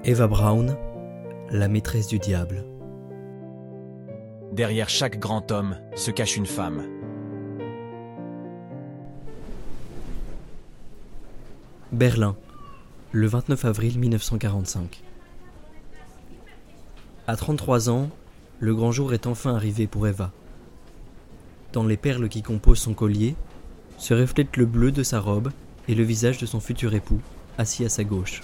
Eva Braun, la maîtresse du diable. Derrière chaque grand homme se cache une femme. Berlin, le 29 avril 1945. À 33 ans, le grand jour est enfin arrivé pour Eva. Dans les perles qui composent son collier, se reflète le bleu de sa robe et le visage de son futur époux, assis à sa gauche.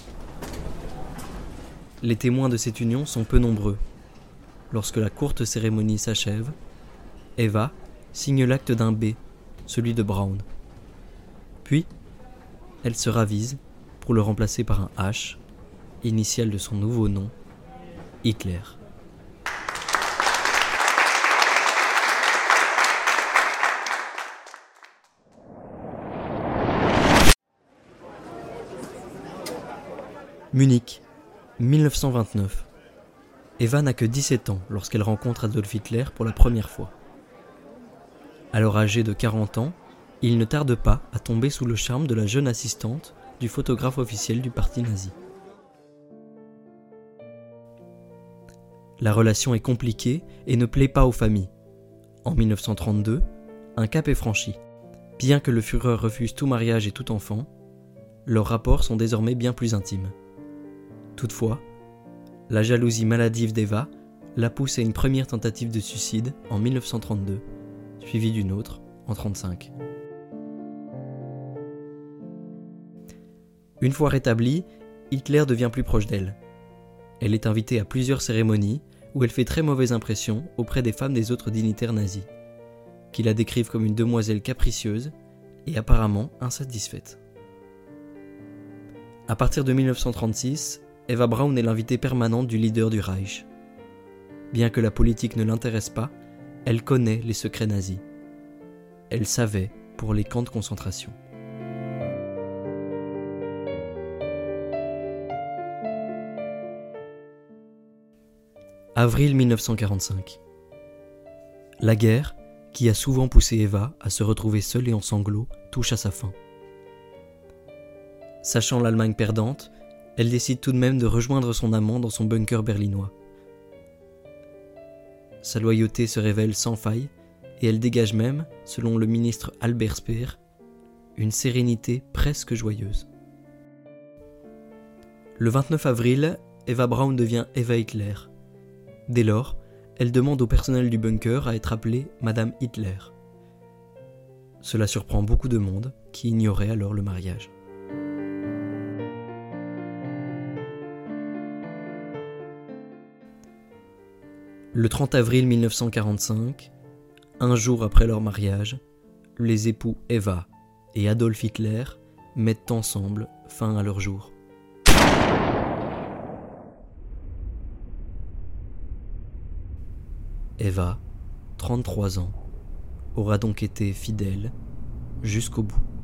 Les témoins de cette union sont peu nombreux. Lorsque la courte cérémonie s'achève, Eva signe l'acte d'un B, celui de Braun. Puis, elle se ravise pour le remplacer par un H, initiale de son nouveau nom, Hitler. Munich, 1929. Eva n'a que 17 ans lorsqu'elle rencontre Adolf Hitler pour la première fois. Alors âgée de 40 ans, il ne tarde pas à tomber sous le charme de la jeune assistante du photographe officiel du parti nazi. La relation est compliquée et ne plaît pas aux familles. En 1932, un cap est franchi. Bien que le Führer refuse tout mariage et tout enfant, leurs rapports sont désormais bien plus intimes. Toutefois, la jalousie maladive d'Eva la pousse à une première tentative de suicide en 1932, suivie d'une autre en 1935. Une fois rétablie, Hitler devient plus proche d'elle. Elle est invitée à plusieurs cérémonies où elle fait très mauvaise impression auprès des femmes des autres dignitaires nazis, qui la décrivent comme une demoiselle capricieuse et apparemment insatisfaite. À partir de 1936, Eva Braun est l'invitée permanente du leader du Reich. Bien que la politique ne l'intéresse pas, elle connaît les secrets nazis. Elle savait pour les camps de concentration. Avril 1945. La guerre, qui a souvent poussé Eva à se retrouver seule et en sanglots, touche à sa fin. Sachant l'Allemagne perdante, elle décide tout de même de rejoindre son amant dans son bunker berlinois. Sa loyauté se révèle sans faille et elle dégage même, selon le ministre Albert Speer, une sérénité presque joyeuse. Le 29 avril, Eva Braun devient Eva Hitler. Dès lors, elle demande au personnel du bunker à être appelée Madame Hitler. Cela surprend beaucoup de monde qui ignorait alors le mariage. Le 30 avril 1945, un jour après leur mariage, les époux Eva et Adolf Hitler mettent ensemble fin à leur jour. Eva, 33 ans, aura donc été fidèle jusqu'au bout.